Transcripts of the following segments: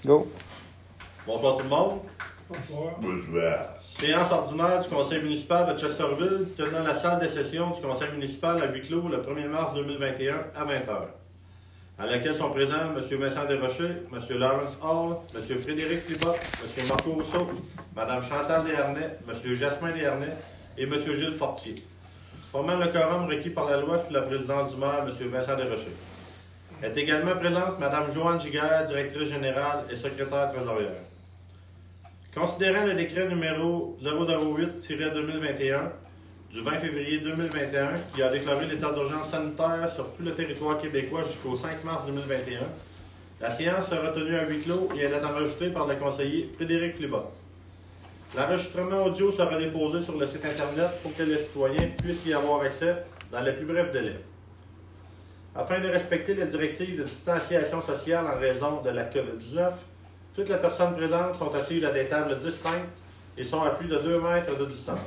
Go. Bonsoir tout le monde. Bonsoir. Séance ordinaire du conseil municipal de Chesterville, tenant la salle de session du conseil municipal à huis clos le 1er mars 2021 à 20h, à laquelle sont présents M. Vincent Desrochers, M. Lawrence Hall, M. Frédéric Libot, M. Marco Rousseau, Mme Chantal Desharnais, M. Jasmin Desharnais et M. Gilles Fortier. Formant le quorum requis par la loi sous la présidence du maire, M. Vincent Desrochers. Est également présente Mme Joanne Giguère, directrice générale et secrétaire trésorière. Considérant le décret numéro 008-2021 du 20 février 2021 qui a déclaré l'état d'urgence sanitaire sur tout le territoire québécois jusqu'au 5 mars 2021, la séance sera tenue à huis clos et elle est enregistrée par le conseiller Frédéric Libot. L'enregistrement audio sera déposé sur le site Internet pour que les citoyens puissent y avoir accès dans les plus brefs délais. Afin de respecter les directives de distanciation sociale en raison de la COVID-19, toutes les personnes présentes sont assises à des tables distinctes et sont à plus de 2 mètres de distance.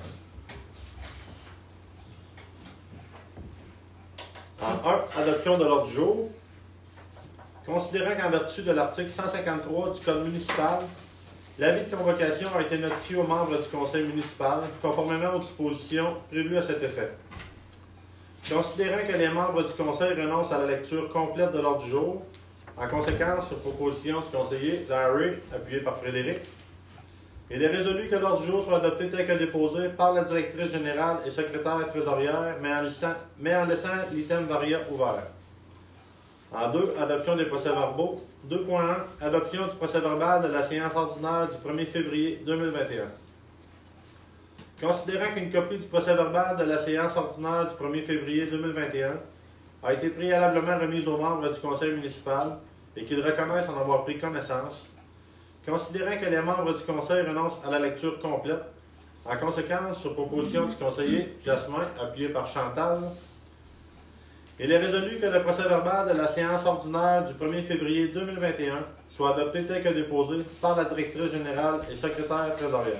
En 1, adoption de l'ordre du jour. Considérant qu'en vertu de l'article 153 du Code municipal, l'avis de convocation a été notifié aux membres du conseil municipal, conformément aux dispositions prévues à cet effet. Considérant que les membres du conseil renoncent à la lecture complète de l'ordre du jour, en conséquence, sur proposition du conseiller Larry, appuyé par Frédéric, il est résolu que l'ordre du jour soit adopté tel que déposé par la directrice générale et secrétaire trésorière, mais en laissant l'item varia ouvert. En 2, adoption des procès-verbaux. 2.1, adoption du procès-verbal de la séance ordinaire du 1er février 2021. Considérant qu'une copie du procès-verbal de la séance ordinaire du 1er février 2021 a été préalablement remise aux membres du conseil municipal et qu'ils reconnaissent en avoir pris connaissance, considérant que les membres du conseil renoncent à la lecture complète, en conséquence, sur proposition du conseiller Jasmin, appuyé par Chantal, il est résolu que le procès-verbal de la séance ordinaire du 1er février 2021 soit adopté tel que déposé par la directrice générale et secrétaire trésorière.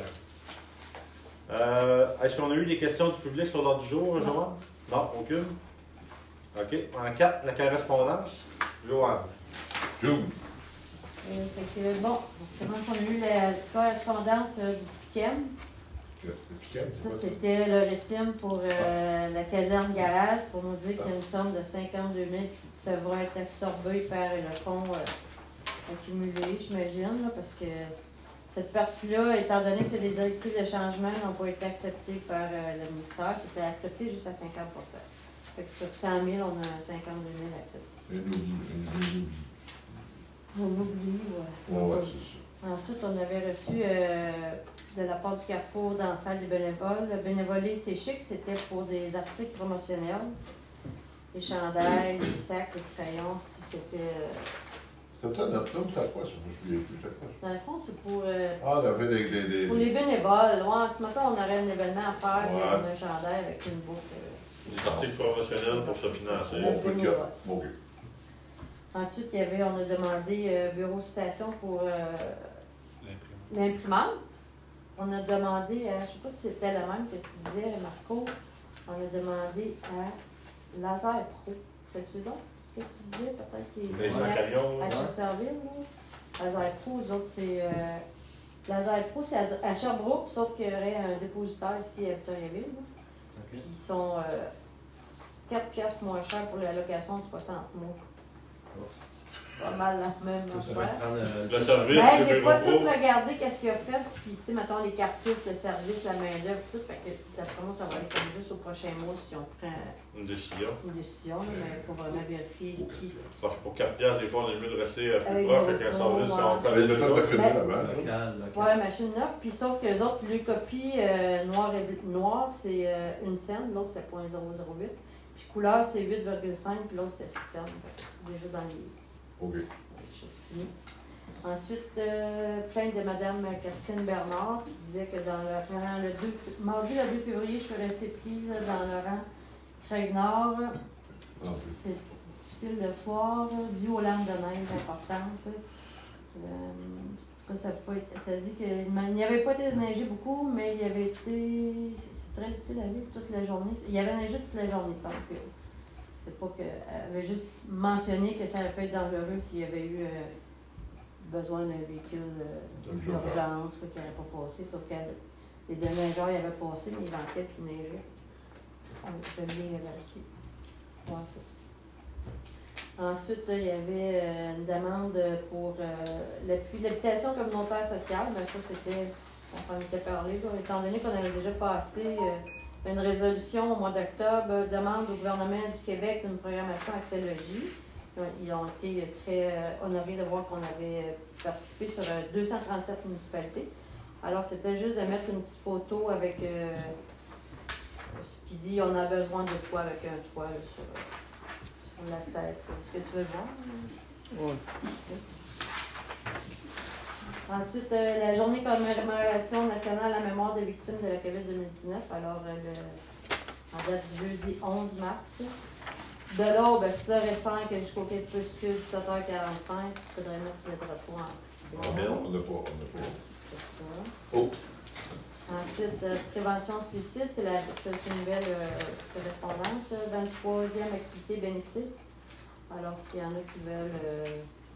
Est-ce qu'on a eu des questions du public sur l'ordre du jour, Joanne? Non, aucune. OK. En 4, la correspondance. Joanne. Bon, comment on a eu la correspondance du PICEM? Ça, c'était le récime pour la caserne garage pour nous dire qu'il y a une somme de 52 000 qui devra être absorbée par le fonds accumulé, j'imagine, parce que cette partie-là, étant donné que c'est des directives de changement, n'ont pas été acceptées par le ministère, c'était accepté juste à 50%. Fait que sur 100 000, on a 52 000 acceptés. On oublie, Ouais, c'est ça. Ensuite, on avait reçu de la part du Carrefour d'enfants des bénévoles. Le bénévolat, c'est chic, c'était pour des articles promotionnels. Les chandails, les sacs, les crayons, si c'était... C'est ça, notre nom, c'est quoi ça? Je ne sais plus, c'est quoi ça? Dans le fond, c'est pour... Pour les bénévoles. Ouais, ce matin, on aurait un événement à faire, Ouais. on a un chandail avec une boucle. Des articles promotionnels pour se financer. Bon coup de gars. OK. Ensuite, on a demandé bureau citation pour l'imprimante. On a demandé, je ne sais pas si c'était la même que tu disais, Marco, on a demandé à Laser Pro. C'est-tu ça que tu disais, peut-être qu'il est à Chesterville, là? Laser Pro, eux autres, c'est... Laser Pro, c'est à Sherbrooke, sauf qu'il y aurait un dépositaire ici à Victoriaville. Okay. Ils sont 4 piastres moins cher pour la location de 60 mois. Pas mal la même affaire. Le service, j'ai pas tout regardé qu'est-ce qu'il a fait, puis tu sais, mettons les cartouches, le service, la main-d'œuvre, tout, fait que d'après moi, ça va être comme juste au prochain mois si on prend une décision. Mais il faut vraiment vérifier qui. Parce que pour 4 piastres, des fois, on est mieux de rester plus proche avec un service si on connaît le ouais, machine neuve, puis sauf que les autres, les copies noir, c'est 1 cent, l'autre c'est 0.008, puis couleur c'est 8,5, puis l'autre c'est 6 cents, c'est déjà dans les... OK. Ensuite, plainte de Mme Catherine Bernard qui disait que mardi le 2 février, je suis restée prise dans le rang Craig-Nord. C'est difficile le soir, dû aux lames de neige importantes. En tout cas, ça dit qu'il n'y avait pas été neigé beaucoup, mais il y avait été... C'est très difficile à vivre toute la journée. Il y avait neigé toute la journée, tant que... C'est pas qu'elle avait juste mentionné que ça aurait pu être dangereux s'il y avait eu besoin d'un véhicule d'urgence, qui n'aurait pas passé, sauf que les déneigeurs, ils avaient passé, mais ils vantaient puis ils neigeaient. Je l'ai averti. Ouais, c'est ça. Ensuite, il y avait une demande pour l'appui de l'habitation communautaire sociale. Ben, ça, c'était, on s'en était parlé, là, étant donné qu'on avait déjà passé une résolution au mois d'octobre, demande au gouvernement du Québec d'une programmation Accès Logis. Ils ont été très honorés de voir qu'on avait participé sur 237 municipalités. Alors, c'était juste de mettre une petite photo avec ce qui dit on a besoin de toi avec un toit là, sur la tête. Est-ce que tu veux voir? Oui. Ensuite, la journée commémoration nationale à la mémoire des victimes de la COVID-19. Alors, en date du jeudi 11 mars. De l'aube à 6h05 jusqu'au crépuscule 17h45. Il faudrait mettre le drapeau en mais on n'a pas. C'est ça. Oh! Ensuite, prévention suicide, c'est une nouvelle correspondance. 23e activité bénéfice. Alors, s'il y en a qui veulent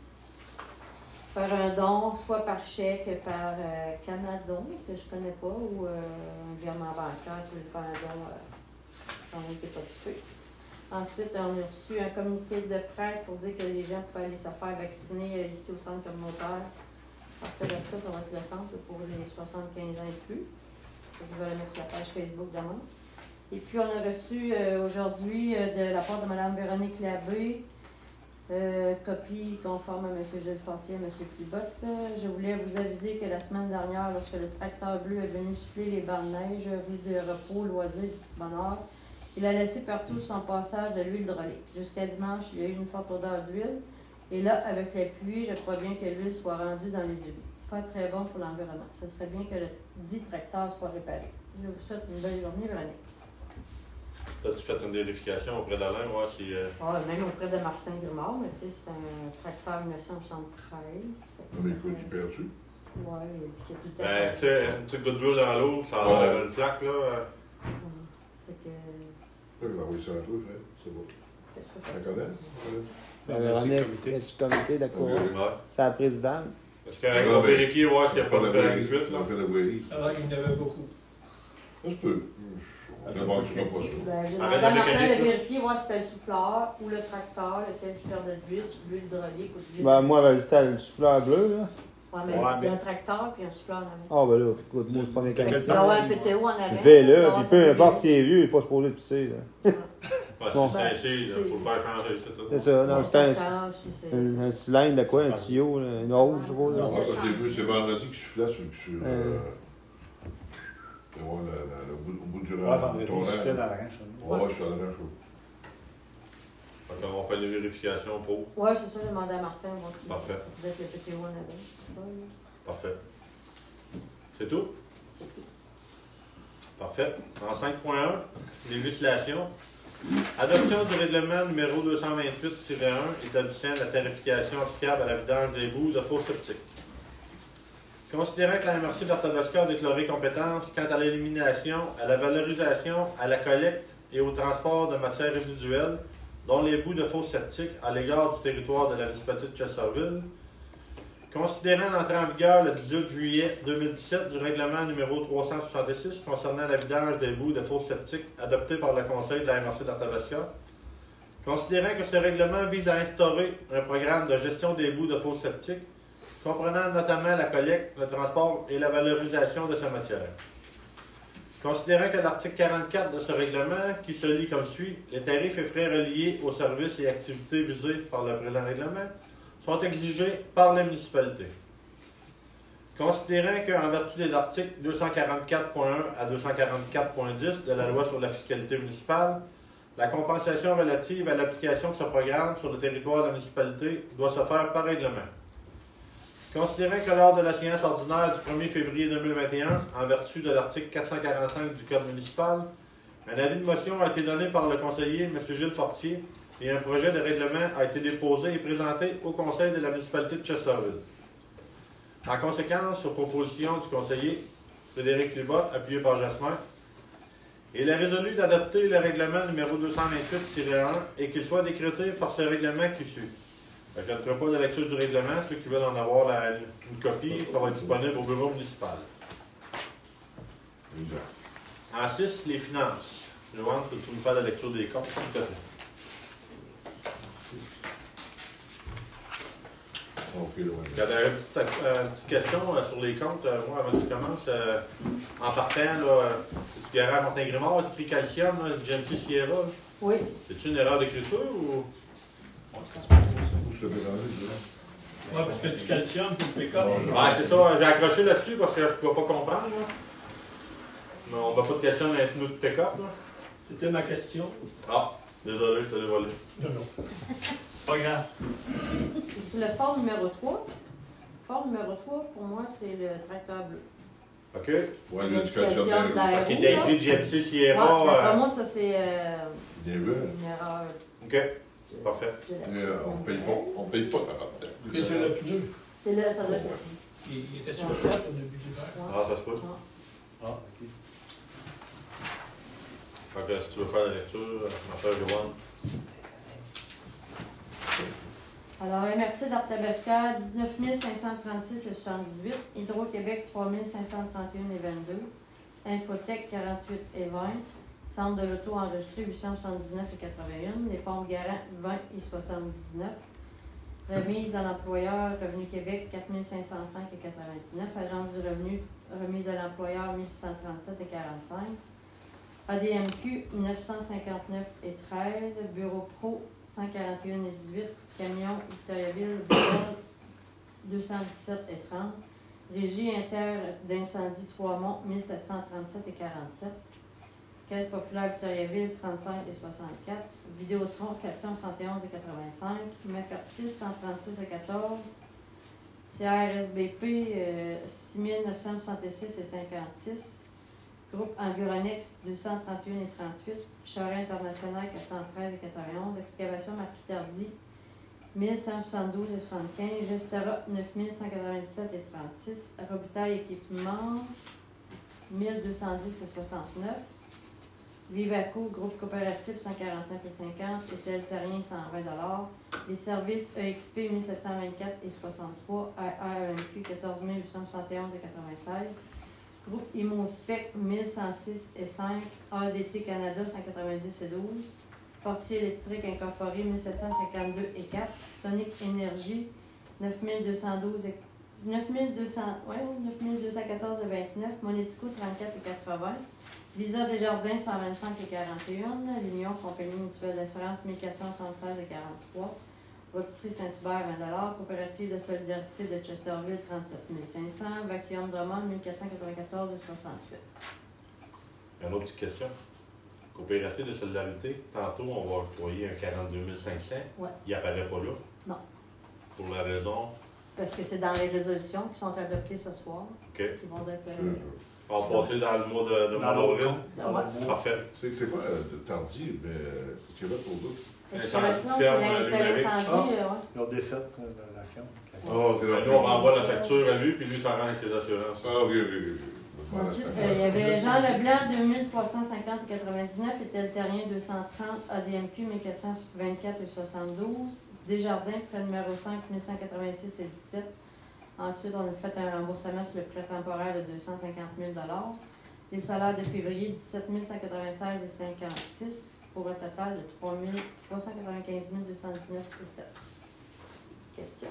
faire un don, soit par chèque, par Canadon, que je ne connais pas, ou un virement bancaire, si vous voulez faire un don, j'en ai été pas occupé. Ensuite, on a reçu un communiqué de presse pour dire que les gens pouvaient aller se faire vacciner ici au centre communautaire. Après ça, ça va être le centre pour les 75 ans et plus. Je vais le mettre sur la page Facebook demain. Et puis, on a reçu aujourd'hui de la part de Mme Véronique Labbé, copie conforme à M. Gilles Fortier et M. Plibotte. Je voulais vous aviser que la semaine dernière, lorsque le tracteur bleu est venu souffler les bancs de neige, rue de Repos, Loisirs du Petit-Bonheur, il a laissé partout son passage de l'huile hydraulique. Jusqu'à dimanche, il y a eu une forte odeur d'huile. Et là, avec la pluie, je crois bien que l'huile soit rendue dans les éboues. Pas très bon pour l'environnement. Ce serait bien que le dit tracteur soit réparé. Je vous souhaite une belle journée, Véronique. As-tu fait une vérification auprès d'Alain, voir si... Même auprès de Martin Grimard, mais tu sais, c'est un tracteur 1973. Mais écoute, tu perds-tu? Oui, il a dit qu'il y a tout à Ben, tu sais, une petite goutte d'huile dans l'eau, ça enlève une flaque, là. C'est que... Je vais l'envoyer sur un tour, Fred. C'est bon. Qu'est-ce que Tu je la connais? Véronique, est-ce comité d'accord? Ouais. C'est la présidente. Parce qu'on va vérifier, voir s'il n'y a pas de blague suite, là. On fait la bouillie. Ah, il y en avait beaucoup. Ça se peut. Mais bon, tu ne pas ça. J'ai demandé à Martin de vérifier, voir si c'était le souffleur ou le tracteur, lequel qui perdait de l'huile, l'huile hydraulique ou de l'huile. Moi, j'avais dit c'était le souffleur bleu, là. Ouais, mais il y a un tracteur puis un souffleur dans le Ah, ben là, écoute, moi, je suis pas mécanicien. il y a un PTO en arrière. Fais-le, puis peu importe s'il est vieux, il n'est pas supposé pisser, là. Bon. Si c'est ainsi, il faut le faire changer, c'est tout. C'est ça, non, c'est un cylindre de quoi, un tuyau, là, une hausse, je sais pas. Non, parce que c'est vendredi que je suis là sur au bout du rang. Vendredi, je suis à la ranch. Ouais, je suis à la ranch. Donc, on fait les vérifications pour. Oui, c'est ça, j'ai demandé à Martin. Parfait. Peut-être le PTO en avait. Parfait. C'est tout? C'est tout. Parfait. En 5.1, législation. Adoption du règlement numéro 228-1 établissant la tarification applicable à la vidange des boues de fosse septique. Considérant que la MRC d'Arthabasca a déclaré compétence quant à l'élimination, à la valorisation, à la collecte et au transport de matières résiduelles, dont les boues de fosse septique à l'égard du territoire de la municipalité de Chesterville, considérant l'entrée en vigueur le 18 juillet 2017 du règlement numéro 366 concernant la vidange des boues de fosse septique adopté par le Conseil de la MRC d'Arthabasca, considérant que ce règlement vise à instaurer un programme de gestion des boues de fosse septique comprenant notamment la collecte, le transport et la valorisation de sa matière. Considérant que l'article 44 de ce règlement, qui se lit comme suit, les tarifs et frais reliés aux services et activités visés par le présent règlement sont exigés par les municipalités. Considérant qu'en vertu des articles 244.1 à 244.10 de la loi sur la fiscalité municipale, la compensation relative à l'application de ce programme sur le territoire de la municipalité doit se faire par règlement. Considérant que lors de la séance ordinaire du 1er février 2021, en vertu de l'article 445 du Code municipal, un avis de motion a été donné par le conseiller M. Gilles Fortier et un projet de règlement a été déposé et présenté au conseil de la municipalité de Chesterville. En conséquence, sur proposition du conseiller Frédéric Libotte, appuyé par Jasmin, il est résolu d'adopter le règlement numéro 228-1 et qu'il soit décrété par ce règlement qui suit. Je ne ferai pas de lecture du règlement. Ceux qui veulent en avoir une copie, ça va être disponible au bureau municipal. En 6, les finances. Joanne, tu me fais la lecture des comptes, s'il te plaît. OK, là, J'avais une petite question sur les comptes. Moi, avant que tu commences, en partant, là, du garage Montin-Grimard, tu écrit calcium, là, GMC Sierra. Oui. C'est-tu une erreur d'écriture ou. je l'avais rendu, Oui, parce que du calcium pour le pick-up. Ouais, c'est ça. J'ai accroché là-dessus parce que je ne pouvais pas comprendre. Là. Mais on ne va pas de question avec nous de pick-up. Là. C'était ma question. Ah, désolé, je te l'ai volé. Non. Pas grave. C'est le Ford numéro 3. Ford numéro 3, pour moi, c'est le tracteur bleu. OK. Ouais, l'éducation d'air. Parce qu'il était écrit GMC Sierra. Pour moi, ça, c'est Bien vu. une erreur. OK. C'est parfait. On paye pas ta rappel. Et c'est le pneu. C'est là, ça doit être. Il était sur 4 au début de l'hiver. Ah, ça se peut. Ah, ok. Fait que si tu veux faire la lecture, ma chère Joanne. Alors, MRC d'Artabesca, 19 536 et 78. Hydro-Québec, 3 531 et 22. Infotech, 48 et 20. Centre de l'auto enregistré, 879 et 81. Les pompes Garant, 20 et 79. Remise dans l'employeur, Revenu Québec, 4 505 et 99. Agence du revenu, remise de l'employeur, 1637 et 45. ADMQ, 959 et 13. Bureau Pro, 141 et 18. Camion Victoriaville, 217 et 30. Régie inter d'incendie Trois-Monts, 1737 et 47. Caisse populaire Victoriaville, 35 et 64. Vidéotron, 471 et 85. Mafertis, 136 et 14. CRSBP, 6966 et 56. Groupe Environex, 231 et 38. Charret International, 413 et 91. Excavation Marquis-Tardy, 1172 et 75. Gestera, 9197 et 36. Robitaille Équipement, 1210 et 69. Vivaco, groupe coopératif, 149 et 50. Étel Terrien, 120 $. Les services EXP, 1724 et 63. ARMQ, 14 871 et 96. Groupe IMOSPEC, 1106 et 5. ADT Canada, 190 et 12. Portier électrique incorporé, 1752 et 4. Sonic Énergie, 9212 et 9214 et 29. Monético, 34 et 80. Visa Desjardins, 125 et 41. L'Union Compagnie Mutuelle d'assurance, 1476 et 43. Rôtisserie Saint-Hubert, 20 $. Coopérative de solidarité de Chesterville, 37 500. Vacuum Drummond, 1494 et 68. Une autre petite question. Coopérative de solidarité, tantôt on va octroyer un 42 500. Ouais. Il n'apparaît pas là. Non. Pour la raison. Parce que c'est dans les résolutions qui sont adoptées ce soir. OK. Qui vont être. On va passer dans le mois de Dans avril. Ouais. Parfait. C'est quoi de tardive, Québec pour vous? L'exploration, c'est l'incendie. Ils ont défait la ferme. Oh, Nous, on renvoie la facture à lui, puis lui, ça rend avec ses assurances. Ah, oui. Ensuite, il y avait Jean Leblanc, 2350 et 99, Étel Terrien, 230, ADMQ, 1424 et 72, Desjardins, prêt numéro 5, 1186 et 17. Ensuite, on a fait un remboursement sur le prêt temporaire de 250 000 $. Les salaires de février, 17 196 et 56, pour un total de 395 219 et 7. Question?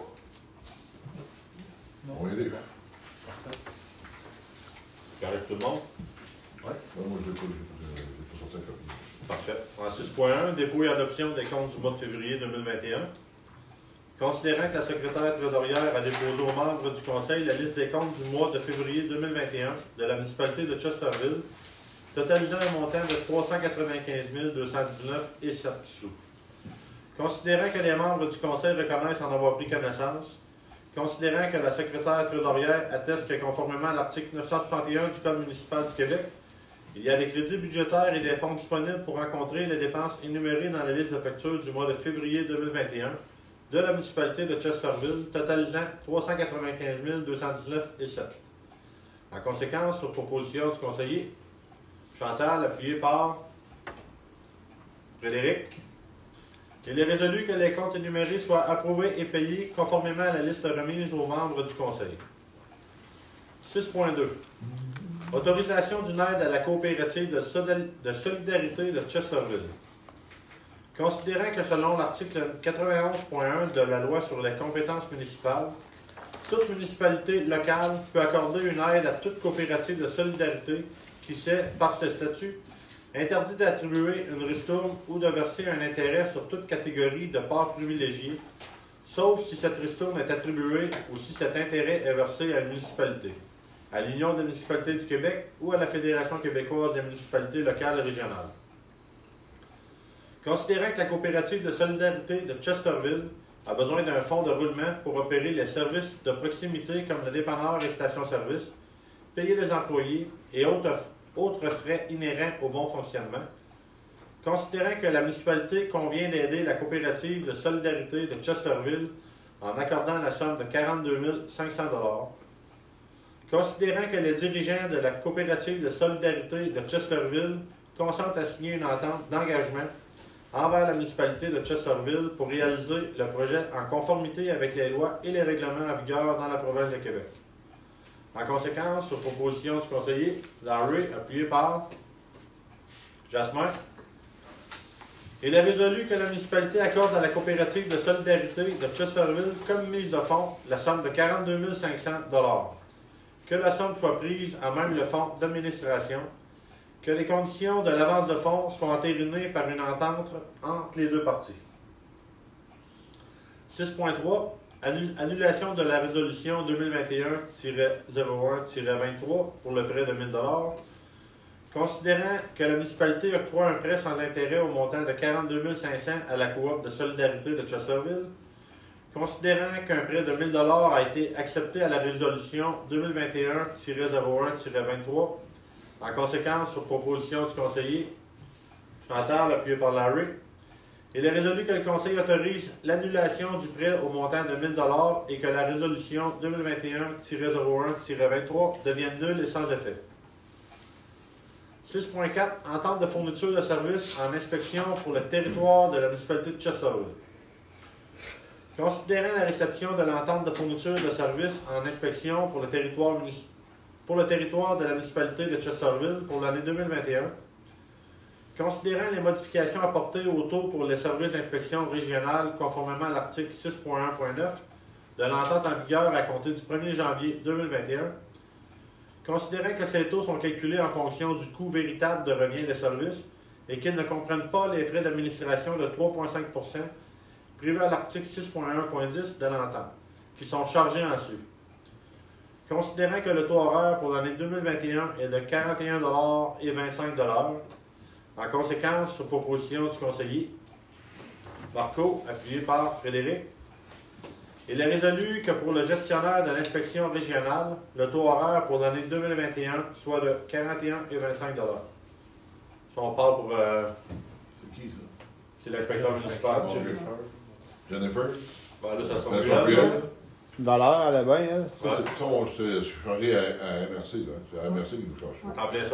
On est là. Parfait. Correct tout le monde? Moi, je l'ai pas sorti la copie. Parfait. En 6.1, dépôt et adoption des comptes du mois de février 2021. Considérant que la secrétaire trésorière a déposé aux membres du Conseil la liste des comptes du mois de février 2021 de la municipalité de Chesterville, totalisant un montant de 395 219 et 7 sous. Considérant que les membres du Conseil reconnaissent en avoir pris connaissance, considérant que la secrétaire trésorière atteste que conformément à l'article 961 du Code municipal du Québec, il y a des crédits budgétaires et des fonds disponibles pour rencontrer les dépenses énumérées dans la liste de factures du mois de février 2021 de la municipalité de Chesterville, totalisant 395 219 et 7. En conséquence, sur proposition du conseiller, Chantal, appuyé par Frédéric, Il est résolu que les comptes énumérés soient approuvés et payés conformément à la liste remise aux membres du Conseil. 6.2. Autorisation d'une aide à la coopérative de solidarité de Chesterville. Considérant que selon l'article 91.1 de la loi sur les compétences municipales, toute municipalité locale peut accorder une aide à toute coopérative de solidarité qui s'est, par ses statuts, interdit d'attribuer une ristourne ou de verser un intérêt sur toute catégorie de parts privilégiées, sauf si cette ristourne est attribuée ou si cet intérêt est versé à une municipalité, à l'Union des municipalités du Québec ou à la Fédération québécoise des municipalités locales et régionales. Considérant que la coopérative de solidarité de Chesterville a besoin d'un fonds de roulement pour opérer les services de proximité comme le dépanneur et station-service, payer les employés et autres frais inhérents au bon fonctionnement, considérant que la municipalité convient d'aider la coopérative de solidarité de Chesterville en accordant la somme de 42 500 $, considérant que les dirigeants de la coopérative de solidarité de Chesterville consentent à signer une entente d'engagement envers la municipalité de Chesterville pour réaliser le projet en conformité avec les lois et les règlements en vigueur dans la province de Québec. En conséquence, sur proposition du conseiller Larry, appuyé par Jasmin, il est résolu que la municipalité accorde à la coopérative de solidarité de Chesterville comme mise de fonds la somme de 42 500 $, que la somme soit prise à même le fonds d'administration, que les conditions de l'avance de fonds soient entérinées par une entente entre les deux parties. 6.3. Annulation de la résolution 2021-01-23 pour le prêt de 1 000 $. Considérant que la municipalité octroie un prêt sans intérêt au montant de 42 500 à la coop de solidarité de Chesterville, considérant qu'un prêt de 1 000 $ a été accepté à la résolution 2021-01-23, en conséquence, sur proposition du conseiller Chantal, appuyé par Larry, il est résolu que le Conseil autorise l'annulation du prêt au montant de 1 000 $ et que la résolution 2021-01-23 devienne nulle et sans effet. 6.4. Entente de fourniture de services en inspection pour le territoire de la municipalité de Chesterville. Considérant la réception de l'entente de fourniture de services en inspection pour le territoire de la municipalité de Chesterville pour l'année 2021, considérant les modifications apportées au taux pour les services d'inspection régionale conformément à l'article 6.1.9 de l'entente en vigueur à compter du 1er janvier 2021, considérant que ces taux sont calculés en fonction du coût véritable de revient des services et qu'ils ne comprennent pas les frais d'administration de 3,5 % prévus à l'article 6.1.10 de l'entente, qui sont chargés ensuite. Considérant que le taux horaire pour l'année 2021 est de 41,25 $, en conséquence, sur proposition du conseiller Marco, appuyé par Frédéric, il est résolu que pour le gestionnaire de l'inspection régionale, le taux horaire pour l'année 2021 soit de 41,25 $. Si on parle pour... C'est qui, ça? C'est l'inspecteur municipal. Jennifer? Ben là, ça sera Jennifer plus Briel? Valeur, elle est bien, elle. Ça, c'est chargé à MRC, là. C'est à MRC qui nous charge ça. En plein ça.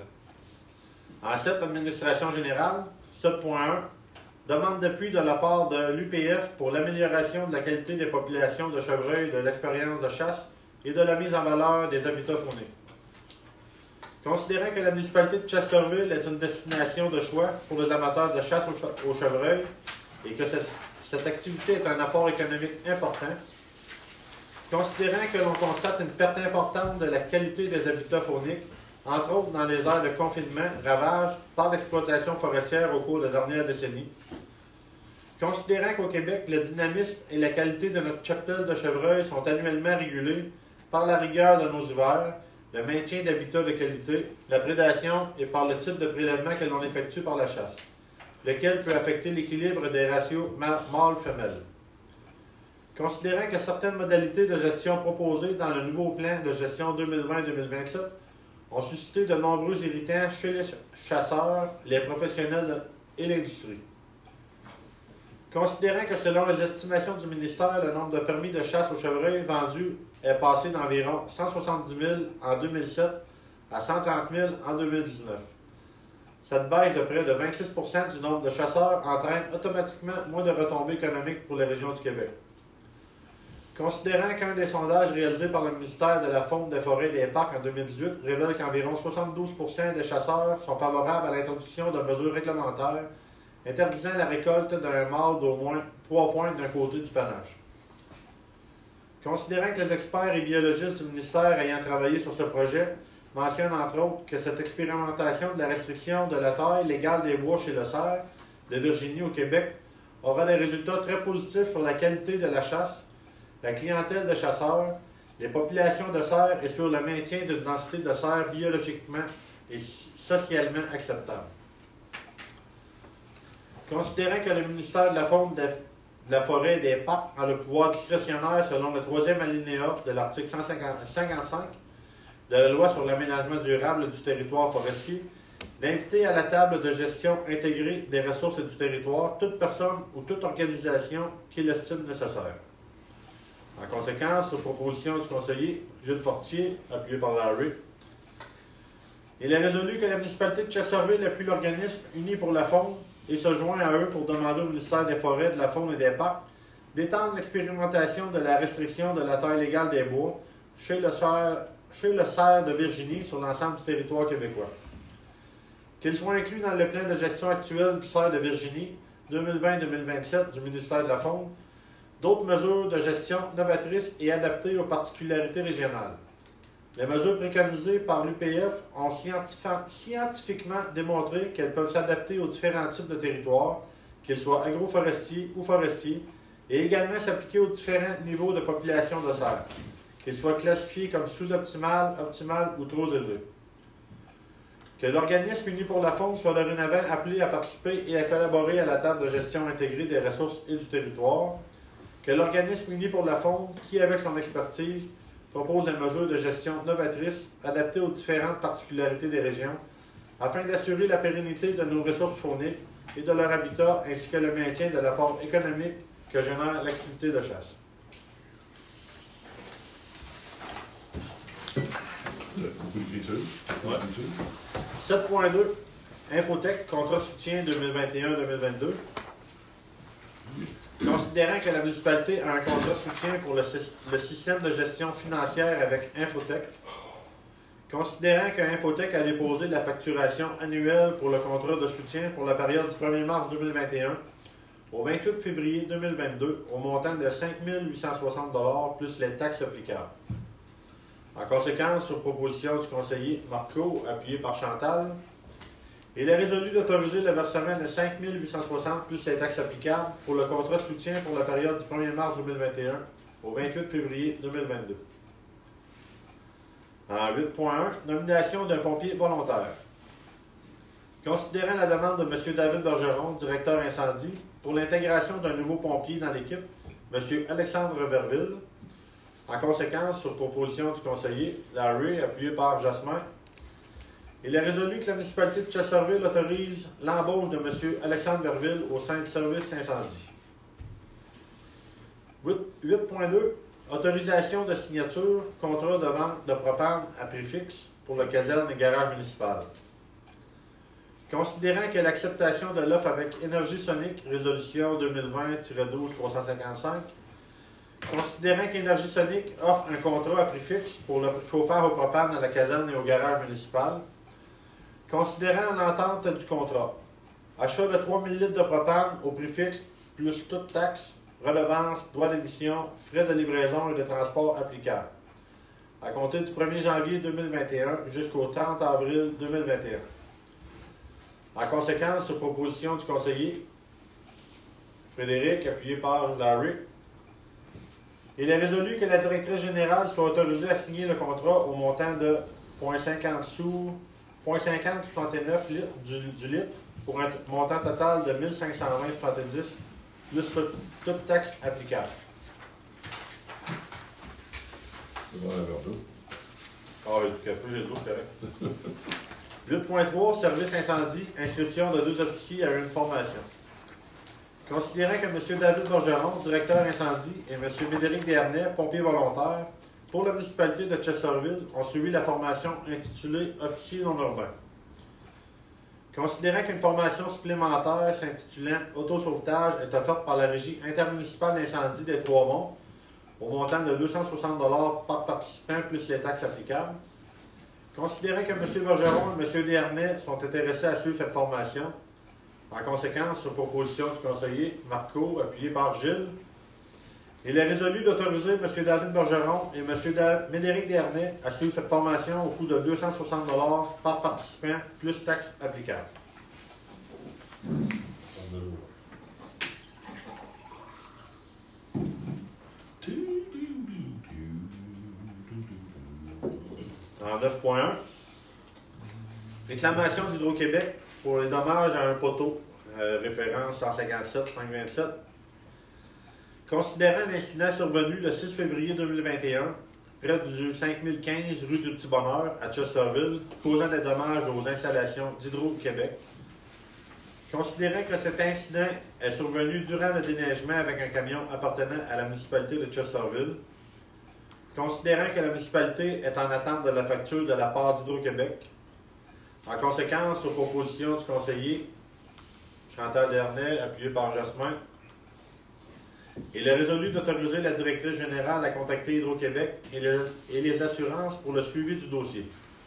En 7, administration générale, 7.1, demande d'appui de la part de l'UPF pour l'amélioration de la qualité des populations de chevreuils de l'expérience de chasse et de la mise en valeur des habitats fauniques. Considérant que la municipalité de Chesterville est une destination de choix pour les amateurs de chasse au chevreuil et que cette activité est un apport économique important, considérant que l'on constate une perte importante de la qualité des habitats fauniques, entre autres dans les aires de confinement ravages par l'exploitation forestière au cours des dernières décennies. Considérant qu'au Québec, le dynamisme et la qualité de notre cheptel de chevreuil sont annuellement régulés par la rigueur de nos hivers, le maintien d'habitats de qualité, la prédation et par le type de prélèvement que l'on effectue par la chasse, lequel peut affecter l'équilibre des ratios mâles-femelles. Considérant que certaines modalités de gestion proposées dans le nouveau plan de gestion 2020-2027 ont suscité de nombreux irritants chez les chasseurs, les professionnels et l'industrie. Considérant que selon les estimations du ministère, le nombre de permis de chasse au chevreuil vendus est passé d'environ 170 000 en 2007 à 130 000 en 2019. Cette baisse de près de 26% du nombre de chasseurs entraîne automatiquement moins de retombées économiques pour les régions du Québec. Considérant qu'un des sondages réalisés par le ministère de la Faune, des Forêts et des Parcs en 2018 révèle qu'environ 72% des chasseurs sont favorables à l'introduction de mesures réglementaires interdisant la récolte d'un mâle d'au moins 3 pointes d'un côté du panache. Considérant que les experts et biologistes du ministère ayant travaillé sur ce projet mentionnent entre autres que cette expérimentation de la restriction de la taille légale des bois chez le cerf de Virginie au Québec aura des résultats très positifs sur la qualité de la chasse, la clientèle de chasseurs, les populations de cerfs et sur le maintien d'une densité de cerfs biologiquement et socialement acceptable. Considérant que le ministère de la Faune, de la Forêt et des Parcs a le pouvoir discrétionnaire selon le 3e alinéa de l'article 155 de la Loi sur l'aménagement durable du territoire forestier, d'inviter à la table de gestion intégrée des ressources du territoire toute personne ou toute organisation qui l'estime nécessaire. En conséquence, sur proposition du conseiller Gilles Fortier, appuyé par Larry, il est résolu que la municipalité de Chesterville appuie l'organisme Unis pour la faune et se joint à eux pour demander au ministère des Forêts, de la Faune et des Parcs d'étendre l'expérimentation de la restriction de la taille légale des bois chez le cerf de Virginie sur l'ensemble du territoire québécois. Qu'il soit inclus dans le plan de gestion actuel du cerf de Virginie 2020-2027 du ministère de la Faune, d'autres mesures de gestion novatrices et adaptées aux particularités régionales. Les mesures préconisées par l'UPF ont scientifiquement démontré qu'elles peuvent s'adapter aux différents types de territoires, qu'ils soient agroforestiers ou forestiers, et également s'appliquer aux différents niveaux de population de cerfs, qu'ils soient classifiés comme sous-optimal, optimal ou trop élevés. Que l'organisme Unis pour la Faune soit dorénavant appelé à participer et à collaborer à la table de gestion intégrée des ressources et du territoire. Que l'organisme Unis pour la Faune, qui avec son expertise, propose des mesures de gestion novatrices adaptées aux différentes particularités des régions, afin d'assurer la pérennité de nos ressources fauniques et de leur habitat, ainsi que le maintien de l'apport économique que génère l'activité de chasse. Beaucoup d'écriture. Ouais. 7.2. Infotech, contrat de soutien 2021-2022. Considérant que la municipalité a un contrat de soutien pour le système de gestion financière avec Infotech, considérant qu'Infotech a déposé la facturation annuelle pour le contrat de soutien pour la période du 1er mars 2021 au 28 février 2022 au montant de 5 860 $ plus les taxes applicables. En conséquence, sur proposition du conseiller Marco, appuyé par Chantal, il est résolu d'autoriser le versement de 5 860 plus les taxes applicables pour le contrat de soutien pour la période du 1er mars 2021 au 28 février 2022. En 8.1, nomination d'un pompier volontaire. Considérant la demande de M. David Bergeron, directeur incendie, pour l'intégration d'un nouveau pompier dans l'équipe, M. Alexandre Verville, en conséquence, sur proposition du conseiller Larry, appuyé par Jasmin, il est résolu que la municipalité de Chesterville autorise l'embauche de M. Alexandre Verville au sein du service incendie. 8.2. Autorisation de signature, contrat de vente de propane à prix fixe pour le caserne et garage municipal. Considérant que l'acceptation de l'offre avec Énergie Sonique, résolution 2020-12-355, considérant qu'Énergie Sonique offre un contrat à prix fixe pour le chauffeur au propane à la caserne et au garage municipal, considérant l'entente du contrat, achat de 3000 litres de propane au prix fixe, plus toute taxe, redevance, droits d'émission, frais de livraison et de transport applicables, à compter du 1er janvier 2021 jusqu'au 30 avril 2021. En conséquence, sur proposition du conseiller Frédéric, appuyé par Larry, il est résolu que la directrice générale soit autorisée à signer le contrat au montant de 0,5069 du litre pour un montant total de 1520,70 plus toute taxe applicable. C'est bon, la verre d'eau. Ah oui, du café, j'ai de l'eau, correct. 8.3. Service incendie. Inscription de 2 officiers à une formation. Considérant que M. David Bergeron, directeur incendie, et M. Médéric Desharnais, pompier volontaire, pour la municipalité de Chesterville, ont suivi la formation intitulée Officier non urbain. Considérant qu'une formation supplémentaire s'intitulant Autosauvetage est offerte par la Régie intermunicipale d'incendie des Trois-Monts au montant de 260 $ par participant plus les taxes applicables. Considérant que M. Bergeron et M. Desharnais sont intéressés à suivre cette formation, en conséquence, sur proposition du conseiller Marco, appuyé par Gilles, il est résolu d'autoriser M. David Bergeron et M. Médéric Desharnais à suivre cette formation au coût de 260 $ par participant, plus taxes applicables. En 9.1, réclamation d'Hydro-Québec pour les dommages à un poteau, référence 157-527. Considérant l'incident survenu le 6 février 2021, près du 5015 rue du Petit Bonheur à Chesterville, causant des dommages aux installations d'Hydro-Québec. Considérant que cet incident est survenu durant le déneigement avec un camion appartenant à la municipalité de Chesterville. Considérant que la municipalité est en attente de la facture de la part d'Hydro-Québec. En conséquence, sur proposition du conseiller Chantal Desharnais, appuyé par Jasmin, il est résolu d'autoriser la directrice générale à contacter Hydro-Québec et les assurances pour le suivi du dossier.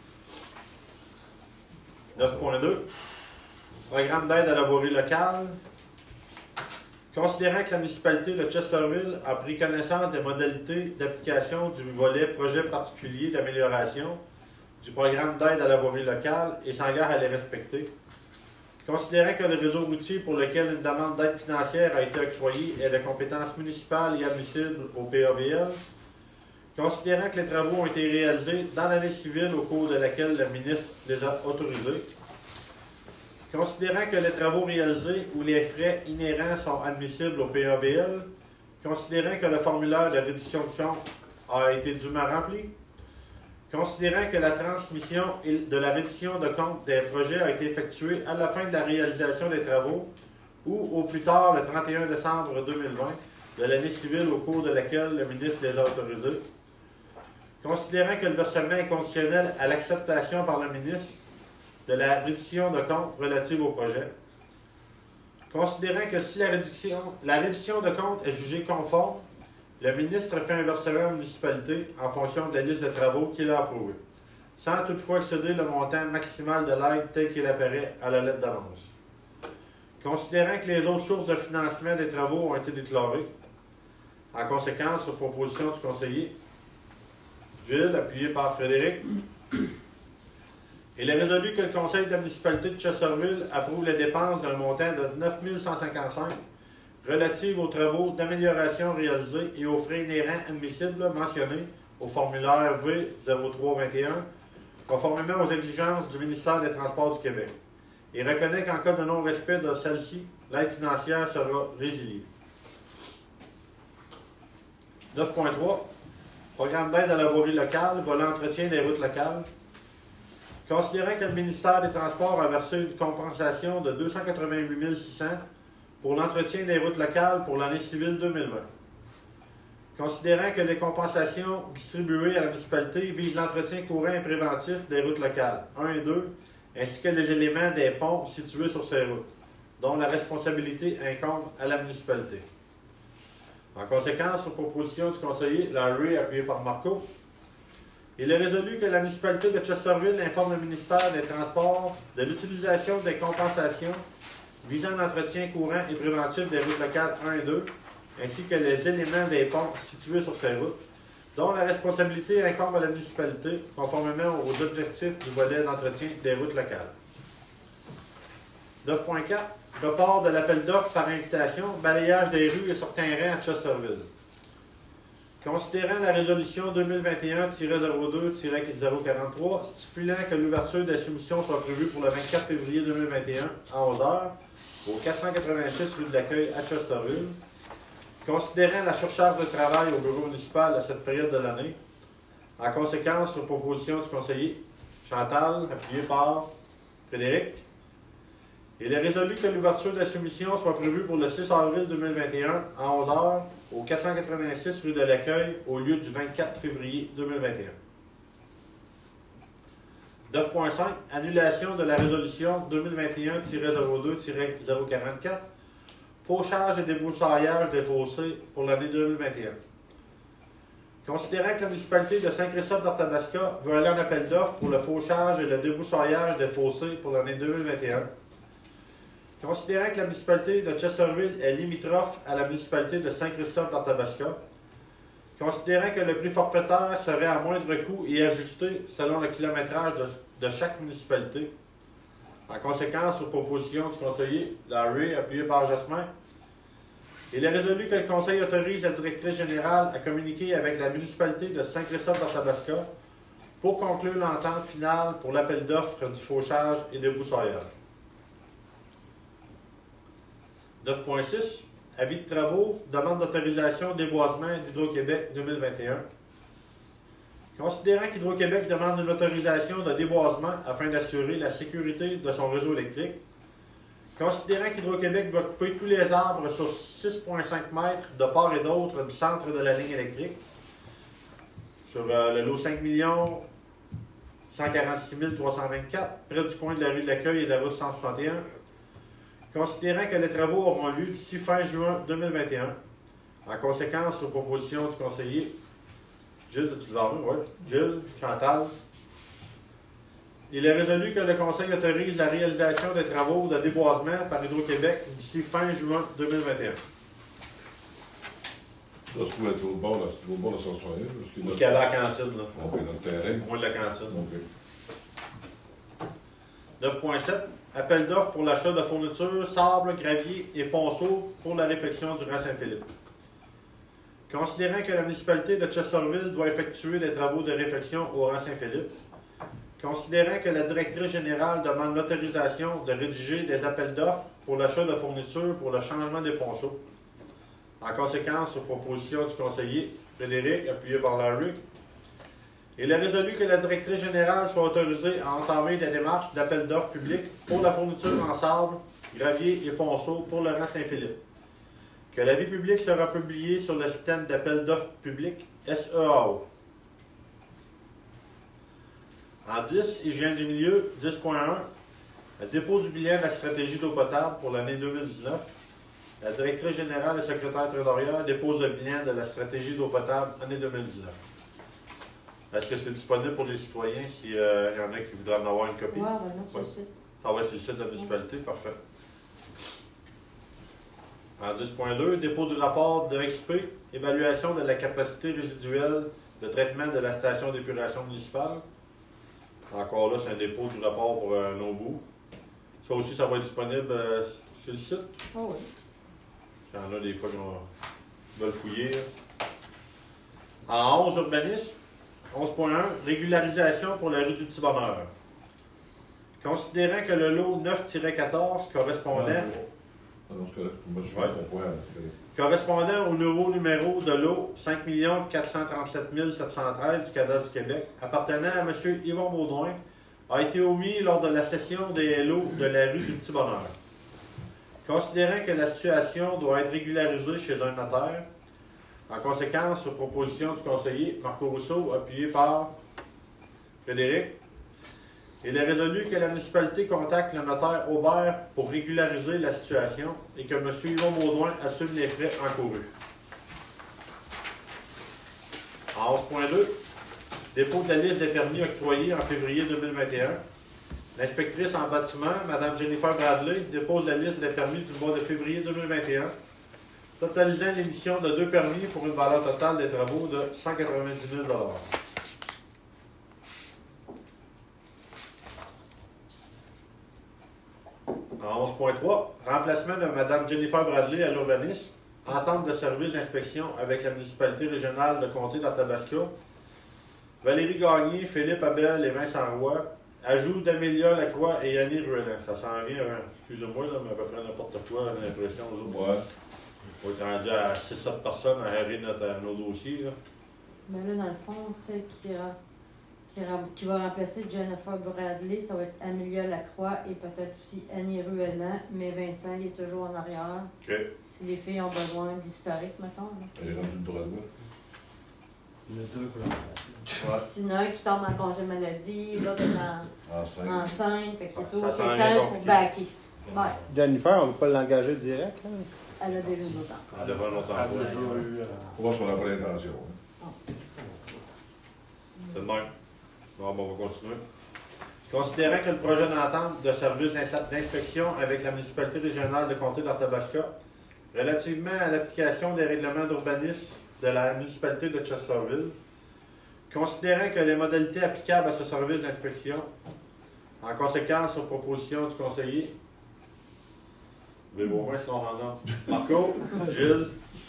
9.2. Programme d'aide à la voirie locale. Considérant que la municipalité de Chesterville a pris connaissance des modalités d'application du volet projet particulier d'amélioration du programme d'aide à la voirie locale et s'engage à les respecter. Considérant que le réseau routier pour lequel une demande d'aide financière a été octroyée est de compétence municipale et admissible au PAVL. Considérant que les travaux ont été réalisés dans l'année civile au cours de laquelle le ministre les a autorisés. Considérant que les travaux réalisés ou les frais inhérents sont admissibles au PAVL. Considérant que le formulaire de reddition de compte a été dûment rempli. Considérant que la transmission de la reddition de compte des projets a été effectuée à la fin de la réalisation des travaux ou au plus tard le 31 décembre 2020 de l'année civile au cours de laquelle le ministre les a autorisés. Considérant que le versement est conditionnel à l'acceptation par le ministre de la reddition de compte relative au projet. Considérant que si la reddition de compte est jugée conforme, le ministre fait un versement aux municipalités en fonction de la liste de travaux qu'il a approuvée, sans toutefois excéder le montant maximal de l'aide tel qu'il apparaît à la lettre d'annonce. Considérant que les autres sources de financement des travaux ont été déclarées, en conséquence, sur proposition du conseiller Gilles, appuyé par Frédéric, il est résolu que le conseil de la municipalité de Chesterville approuve les dépenses d'un montant de 9 155 relatives aux travaux d'amélioration réalisés et aux frais inhérents admissibles mentionnés au formulaire V0321, conformément aux exigences du ministère des Transports du Québec, et reconnaît qu'en cas de non-respect de celle-ci, l'aide financière sera résiliée. 9.3. Programme d'aide à la voirie locale, volet entretien des routes locales. Considérant que le ministère des Transports a versé une compensation de 288 600 pour l'entretien des routes locales pour l'année civile 2020. Considérant que les compensations distribuées à la municipalité visent l'entretien courant et préventif des routes locales 1 et 2, ainsi que les éléments des ponts situés sur ces routes, dont la responsabilité incombe à la municipalité. En conséquence, sur proposition du conseiller Larry, appuyé par Marco, il est résolu que la municipalité de Chesterville informe le ministère des Transports de l'utilisation des compensations visant l'entretien courant et préventif des routes locales 1 et 2, ainsi que les éléments des ponts situés sur ces routes, dont la responsabilité incombe à la municipalité, conformément aux objectifs du volet d'entretien des routes locales. 9.4. Report de l'appel d'offres par invitation, balayage des rues et sur terrain à Chesterville. Considérant la résolution 2021-02-043, stipulant que l'ouverture des soumissions soit prévue pour le 24 février 2021 à 11h, au 486 rue de l'Accueil à Chesterville, considérant la surcharge de travail au bureau municipal à cette période de l'année, en conséquence, sur proposition du conseiller Chantal, appuyé par Frédéric, il est résolu que l'ouverture des soumissions soit prévue pour le 6 avril 2021 à 11h au 486 rue de l'Accueil au lieu du 24 février 2021. 9.5. Annulation de la résolution 2021-02-044. Fauchage et débroussaillage des fossés pour l'année 2021. Considérant que la municipalité de Saint-Christophe d'Arthabasca veut aller en appel d'offres pour le fauchage et le débroussaillage des fossés pour l'année 2021. Considérant que la municipalité de Chesterville est limitrophe à la municipalité de Saint-Christophe d'Arthabasca. Considérant que le prix forfaitaire serait à moindre coût et ajusté selon le kilométrage de chaque municipalité. En conséquence, sur proposition du conseiller Larry, appuyé par Jasmin, il est résolu que le Conseil autorise la directrice générale à communiquer avec la municipalité de Saint-Christophe d'Arthabasca pour conclure l'entente finale pour l'appel d'offres du fauchage et débroussaillage. 9.6. Avis de travaux, demande d'autorisation déboisement d'Hydro-Québec 2021. Considérant qu'Hydro-Québec demande une autorisation de déboisement afin d'assurer la sécurité de son réseau électrique, considérant qu'Hydro-Québec doit couper tous les arbres sur 6,5 mètres de part et d'autre du centre de la ligne électrique, sur le lot 5 146 324, près du coin de la rue de l'Accueil et de la route 161, considérant que les travaux auront lieu d'ici fin juin 2021, en conséquence, sur proposition du conseiller Gilles, Gilles, Chantal, il est résolu que le Conseil autorise la réalisation des travaux de déboisement par Hydro-Québec d'ici fin juin 2021. Ça se trouve être au bord de 161. Où est-ce qu'il y a la cantine, là? OK, notre terrain. Au coin de la cantine. OK. 9.7. Appel d'offres pour l'achat de fournitures, sable, gravier et ponceau pour la réfection du rang Saint-Philippe. Considérant que la municipalité de Chesterville doit effectuer des travaux de réfection au rang Saint-Philippe, considérant que la directrice générale demande l'autorisation de rédiger des appels d'offres pour l'achat de fournitures pour le changement des ponceaux. En conséquence, sur proposition du conseiller Frédéric, appuyé par Larry, il est résolu que la directrice générale soit autorisée à entamer des démarches d'appel d'offres publics pour la fourniture en sable, gravier et ponceau pour le rang Saint-Philippe. Que l'avis public sera publié sur le système d'appel d'offres public SEAO. En 10, hygiène du milieu, 10.1, le dépôt du bilan de la stratégie d'eau potable pour l'année 2019. La directrice générale et secrétaire trésorière dépose le bilan de la stratégie d'eau potable année 2019. Est-ce que c'est disponible pour les citoyens s'il y en a qui voudraient en avoir une copie? Oui, ben non, c'est le site. Ça va être sur le site de la municipalité, parfait. En 10.2, dépôt du rapport de XP, évaluation de la capacité résiduelle de traitement de la station d'épuration municipale. Encore là, c'est un dépôt du rapport pour nos bouts. Ça aussi, ça va être disponible sur le site. Oh oui. Il y en a des fois qui veulent fouiller. En 11, urbanisme. 11.1, régularisation pour la rue du Petit-Bonheur. Considérant que le lot 9-14 correspondant au nouveau numéro de lot 5 437 713 du cadastre du Québec, appartenant à M. Yvon Baudouin, a été omis lors de la session des lots de la rue du Petit-Bonheur. Considérant que la situation doit être régularisée chez un notaire, en conséquence, sur proposition du conseiller Marco Rousseau, appuyé par Frédéric, il est résolu que la municipalité contacte le notaire Aubert pour régulariser la situation et que M. Yvon Baudouin assume les frais encourus. En 11.2, dépôt de la liste des permis octroyés en février 2021. L'inspectrice en bâtiment, Mme Jennifer Bradley, dépose la liste des permis du mois de février 2021, totalisant l'émission de 2 permis pour une valeur totale des travaux de 190 000 $. En 11.3, remplacement de Mme Jennifer Bradley à l'urbanisme, entente de service d'inspection avec la municipalité régionale de comté d'Arthabasca, Valérie Gagné, Philippe Abel et Vincent Roy, ajout d'Amélia Lacroix et Yannick Ruellan. Ça s'en vient, excusez-moi, là, mais à peu près n'importe quoi, j'ai l'impression. Ouais. Il faut être rendu à 6-7 personnes à gérer nos dossiers. Là. Mais là, dans le fond, celle qui va remplacer Jennifer Bradley, ça va être Amélia Lacroix et peut-être aussi Annie Ruellan, mais Vincent, il est toujours en arrière. OK. Si les filles ont besoin d'historique, mettons. Là. Elle est rendue de Broadway. Il y en a deux pour l'enfant. Ouais. S'il y en a un qui tombe en congé maladie, l'autre est Enceinte. enceinte, fait que c'est toujours Ça sent rien quelqu'un pour compliqué. backer. Ouais, Jennifer, on ne peut pas l'engager direct. Hein? elle a déjà une autre enfant. Elle devrait longtemps. Elle a déjà eu. Moi, on n'a pas l'intention. Hein. C'est de même. Bon, on va continuer. Considérant que le projet d'entente de service d'inspection avec la municipalité régionale de comté d'Arthabasca relativement à l'application des règlements d'urbanisme de la municipalité de Chesterville, considérant que les modalités applicables à ce service d'inspection, en conséquence sur proposition du conseiller, mais au moins sinon Marco, Gilles.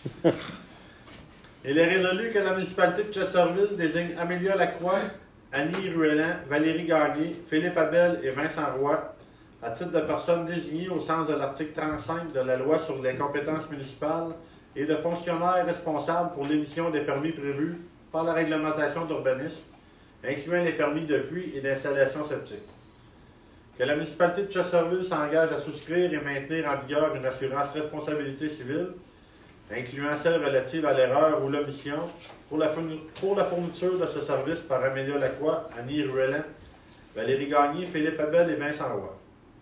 Il est résolu que la municipalité de Chesterville désigne Amélia Lacroix, Annie Ruellan, Valérie Gagné, Philippe Abel et Vincent Roy à titre de personnes désignées au sens de l'article 35 de la Loi sur les compétences municipales et de fonctionnaires responsables pour l'émission des permis prévus par la réglementation d'urbanisme, incluant les permis de puits et d'installation septique. Que la municipalité de Chesterville s'engage à souscrire et maintenir en vigueur une assurance responsabilité civile, incluant celle relative à l'erreur ou l'omission, pour la fourniture de ce service par Amélia Lacroix, Annie Ruellan, Valérie Gagné, Philippe Abel et Vincent Roy.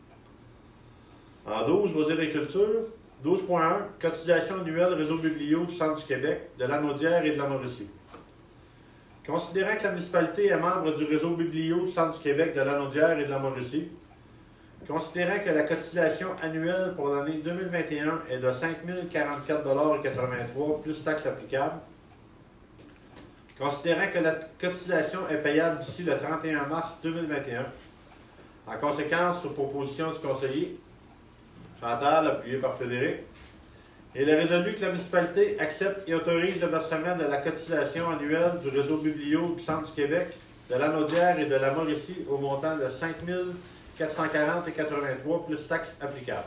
En 12, loisirs et culture. 12.1, cotisation annuelle réseau biblio du Centre du Québec, de la Naudière et de la Mauricie. Considérant que la municipalité est membre du réseau biblio du Centre du Québec, de la Naudière et de la Mauricie, considérant que la cotisation annuelle pour l'année 2021 est de 5 044,83 plus taxes applicables, considérant que la cotisation est payable d'ici le 31 mars 2021, en conséquence, sur proposition du conseiller, Chantal, appuyé par Frédéric, il est résolu que la municipalité accepte et autorise le versement de la cotisation annuelle du réseau biblio du Centre du Québec, de la Naudière et de la Mauricie au montant de 5 440,83 plus taxes applicables.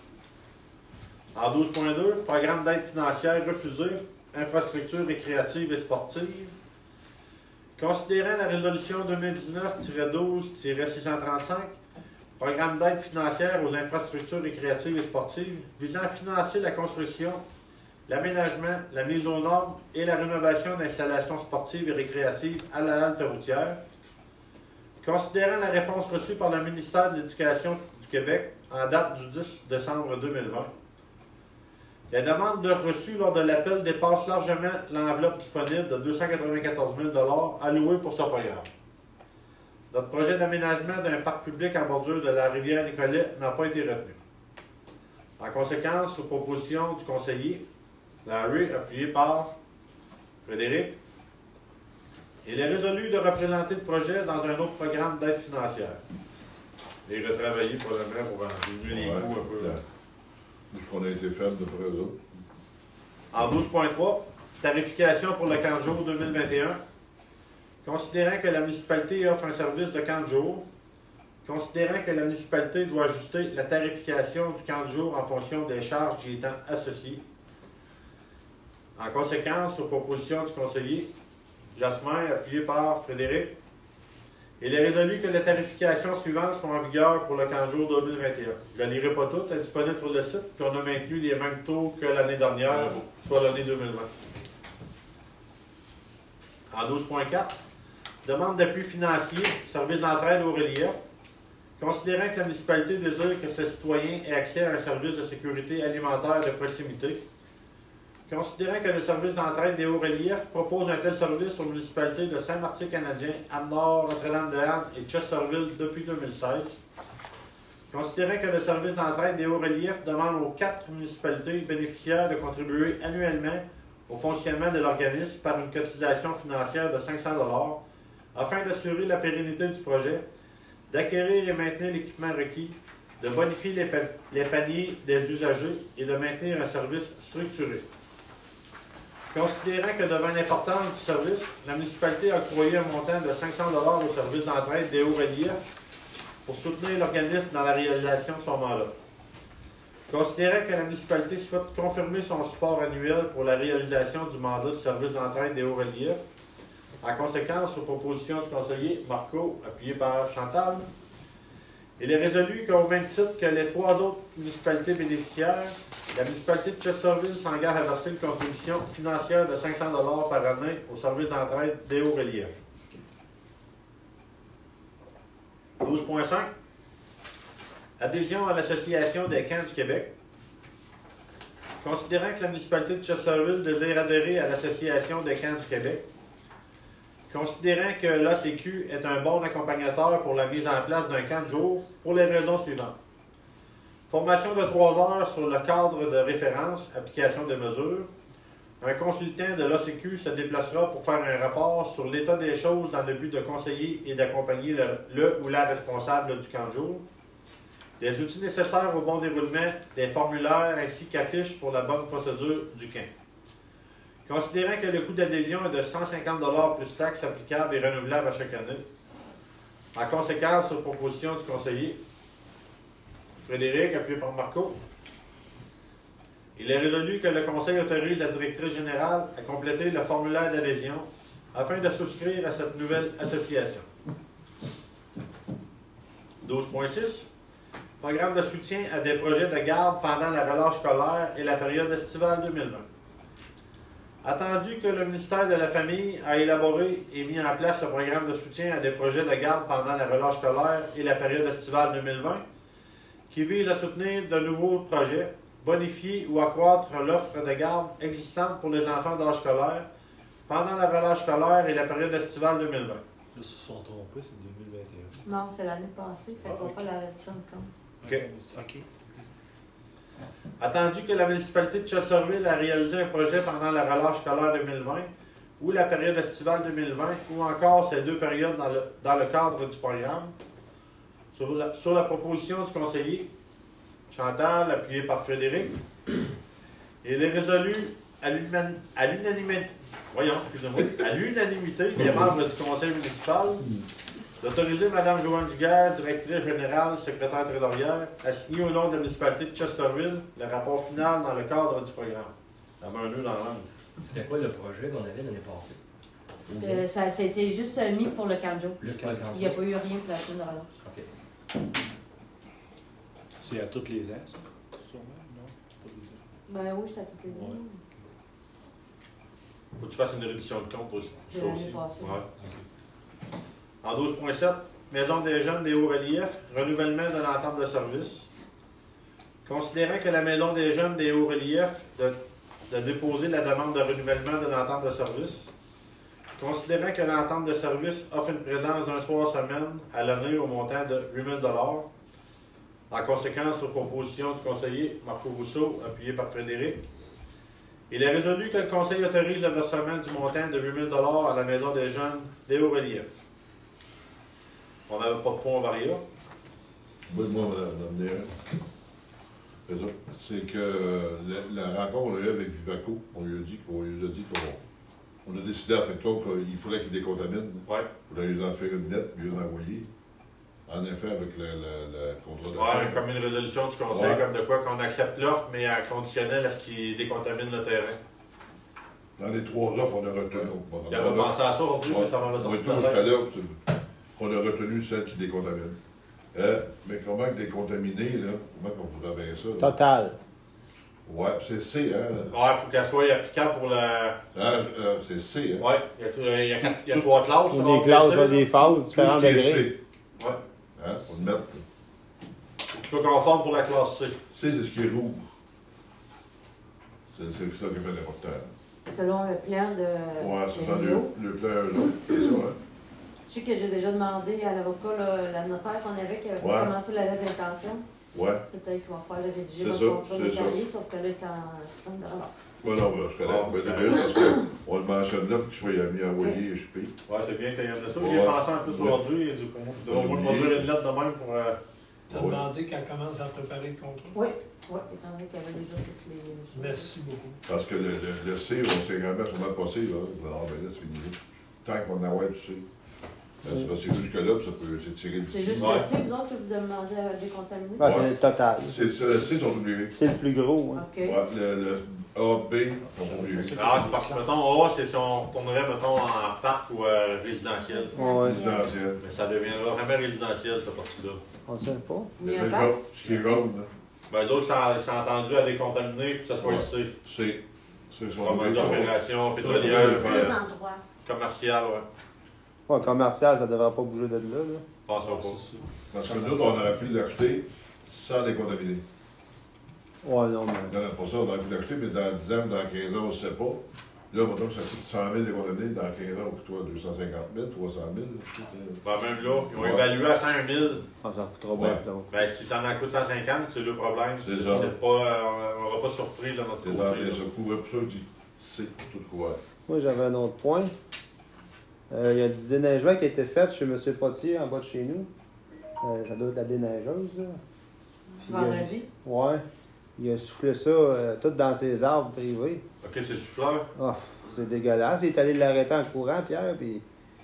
En 12.2, programme d'aide financière refusé, infrastructures récréatives et sportives. Considérant la résolution 2019-12-635, programme d'aide financière aux infrastructures récréatives et sportives visant à financer la construction, l'aménagement, la mise aux normes et la rénovation d'installations sportives et récréatives à la halte routière. Considérant la réponse reçue par le ministère de l'Éducation du Québec en date du 10 décembre 2020, la demande de reçu lors de l'appel dépasse largement l'enveloppe disponible de 294 000 allouée pour ce programme. Notre projet d'aménagement d'un parc public en bordure de la rivière Nicolet n'a pas été retenu. En conséquence, sur proposition du conseiller, Larry, appuyé par Frédéric, il est résolu de représenter le projet dans un autre programme d'aide financière. Et retravailler probablement pour diminuer les coûts un peu. Parce qu'on a été faible d'après eux autres. En 12.3, tarification pour le camp de jour 2021. Considérant que la municipalité offre un service de camp de jour, considérant que la municipalité doit ajuster la tarification du camp de jour en fonction des charges y étant associées. En conséquence, sur proposition du conseiller, Jasmin, appuyé par Frédéric, il est résolu que les tarifications suivantes sont en vigueur pour le camp de jour 2021. Je ne lirai pas toutes, elles sont disponibles sur le site, puis on a maintenu les mêmes taux que l'année dernière, soit l'année 2020. En 12.4, demande d'appui financier, service d'entraide au relief. Considérant que la municipalité désire que ses citoyens aient accès à un service de sécurité alimentaire de proximité, considérant que le service d'entraide des hauts reliefs propose un tel service aux municipalités de Saint-Martin-Canadien, Ame-Nord, Notre-Dame-de-Anne et Chesterville depuis 2016, considérant que le service d'entraide des hauts reliefs demande aux 4 municipalités bénéficiaires de contribuer annuellement au fonctionnement de l'organisme par une cotisation financière de 500 $ afin d'assurer la pérennité du projet, d'acquérir et maintenir l'équipement requis, de bonifier les paniers des usagers et de maintenir un service structuré. Considérant que devant l'importance du service, la municipalité a octroyé un montant de 500 $ au service d'entraide des hauts reliefs pour soutenir l'organisme dans la réalisation de son mandat. Considérant que la municipalité souhaite confirmer son support annuel pour la réalisation du mandat de service d'entraide des hauts reliefs, en conséquence, sur proposition du conseiller Marco, appuyé par Chantal, il est résolu qu'au même titre que les 3 autres municipalités bénéficiaires, La municipalité de Chesterville s'engage à verser une contribution financière de 500 $ par année au service d'entraide des hauts reliefs. 12.5. Adhésion à l'Association des camps du Québec. Considérant que la municipalité de Chesterville désire adhérer à l'Association des camps du Québec, considérant que l'ACQ est un bon accompagnateur pour la mise en place d'un camp de jour pour les raisons suivantes. Formation de 3 heures sur le cadre de référence, application des mesures. Un consultant de l'ACQ se déplacera pour faire un rapport sur l'état des choses dans le but de conseiller et d'accompagner le ou la responsable du camp de jour. Des outils nécessaires au bon déroulement des formulaires ainsi qu'affiches pour la bonne procédure du camp. Considérant que le coût d'adhésion est de 150 $ plus taxes applicables et renouvelables à chaque année. En conséquence, sur proposition du conseiller Frédéric, appuyé par Marco, il est résolu que le conseil autorise la directrice générale à compléter le formulaire d'adhésion afin de souscrire à cette nouvelle association. 12.6. Programme de soutien à des projets de garde pendant la relâche scolaire et la période estivale 2020. Attendu que le ministère de la Famille a élaboré et mis en place le programme de soutien à des projets de garde pendant la relâche scolaire et la période estivale 2020, qui vise à soutenir de nouveaux projets, bonifier ou accroître l'offre de garde existante pour les enfants d'âge scolaire pendant la relâche scolaire et la période estivale 2020. Là, ils se sont trompés, c'est 2021. Non, c'est l'année passée, fait qu'on va faire la réduction de compte. OK. Attendu que la municipalité de Chesterville a réalisé un projet pendant la relâche scolaire 2020 ou la période estivale 2020 ou encore ces deux périodes dans le cadre du programme, sur la proposition du conseiller Chantal, appuyé par Frédéric, il est résolu à l'unanimité des membres du conseil municipal d'autoriser Mme Joanne Giguère, directrice générale, secrétaire trésorière, à signer au nom de la municipalité de Chesterville le rapport final dans le cadre du programme. Ça met un nœud dans l'angle. C'était quoi le projet qu'on avait l'année passée? Ça a été juste mis pour le camp de jour. Le camp de jour. Il n'y a pas eu rien pour la semaine de relâche. OK. C'est à tous les ans, ça? Sûrement, non? Ben oui, c'est à toutes les Ouais. deux. Faut que tu fasses une réduction de compte aussi. De l'année passée. Ouais. En 12.7, Maison des jeunes des hauts reliefs, renouvellement de l'entente de service. Considérant que la Maison des jeunes des hauts reliefs de déposer la demande de renouvellement de l'entente de service. Considérant que l'entente de service offre une présence d'un soir semaine à l'année au montant de 8 000 $. En conséquence, sur proposition du conseiller Marco Rousseau, appuyé par Frédéric, il est résolu que le conseil autorise le versement du montant de 8 000 $ à la Maison des jeunes des hauts reliefs. On n'avait pas de point varia. Moi, Mme Nérin. C'est que la rencontre qu'on a eue avec Vivaco, on lui a dit qu'on a décidé à fait compte qu'il fallait qu'il décontamine. Ouais. Il fallait en faire une lettre, puis l'envoyer. En effet, avec le contrat de Ouais, comme une résolution du conseil, comme de quoi qu'on accepte l'offre, mais à conditionnel à ce qu'il décontamine le terrain. Dans les 3 offres, on a retenu. Il avait pensé à ça aujourd'hui, mais ça m'avait sorti de la tête. On a retenu celle qui décontamine. Mais comment décontaminer, là? Comment on pourrait bien ça? Là? Total. Ouais, c'est C, hein? Ouais, il faut qu'elle soit applicable pour la. C'est C, hein? Ouais, il y a 3 classes. Ou des classes, des phases, différents degrés. C. Ouais. Hein? On le met. Tu peux conforme pour la classe C. C, c'est ce qui rouvre. C'est ça qui fait l'important. Selon le plan de. Ouais, c'est ça, Léo. le plan, là. C'est ça, hein? Je sais que j'ai déjà demandé à l'avocat, la notaire qu'on avait, qui avait Ouais. commencé la lettre d'intention. Ouais. C'est elle qui va faire le rédiger C'est votre ça, contrat c'est ça. détaillé, sauf que là, il est en système de relâche. Ouais, non, je connais. Mais c'est bien parce qu'on le mentionne là pour qu'il soit mis envoyé et chupé. Ouais, c'est bien que tu aies amené ça. Ouais. J'y ai pensé un peu aujourd'hui et du coup, tu devrais au moins produire une lettre de même pour. T'as demandé qu'elle commence à préparer le contrat? Oui, étant donné qu'il y avait déjà toutes les choses. Merci beaucoup. Parce que le C, on s'est grand-mère sûrement passé, là. Non, mais là, c'est fini. Tant qu'on en a du C. C'est parce que jusque-là, ça peut s'étirer. C'est juste Ouais. le C, vous autres, que vous demandez à décontaminer? Ouais, c'est le total. C'est le C, sont oubliés. C'est le plus gros. Hein. OK. Ouais, le A, B, sont oubliés. Ah, c'est parce que, mettons, A, c'est si on retournerait, mettons, en parc ou résidentiel. Ouais. Résidentiel. Mais ça deviendra jamais résidentiel, cette partie-là. On ne sait pas. Il y a un Le parc? jaune, ce qui est jaune, là. Ben, les autres sont entendus à décontaminer puis que ça soit ici. C'est Comme une opération pétrolière, commerciale, ouais. Ouais, commercial, ça devrait pas bouger de là. Passons pas. Parce que nous, on aurait pu l'acheter sans décontaminer. Ouais, non, mais. Non, pour ça, on aurait pu l'acheter, mais dans 10 ans, dans 15 ans, on ne sait pas. Là, maintenant que ça coûte 100 000 décontaminés, dans 15 ans, on coûte 250 000, 300 000. Ben, même là, ils ont évalué à 100 000. Ah, ça coûtera bien, donc. Ben, si ça en coûte 150, c'est le problème. C'est ça. C'est pas, on n'aura pas de surprise de notre côté. Ça couvrait pour ça, je dis, c'est tout couvert. Moi, j'avais un autre point. Il y a du déneigement qui a été fait chez M. Potier, en bas de chez nous. Ça doit être la déneigeuse, là. Vendredi? Ouais. Il a soufflé ça tout dans ses arbres privés. Ok, c'est le souffleur. Oh, c'est dégueulasse. Il est allé l'arrêter en courant, Pierre, puis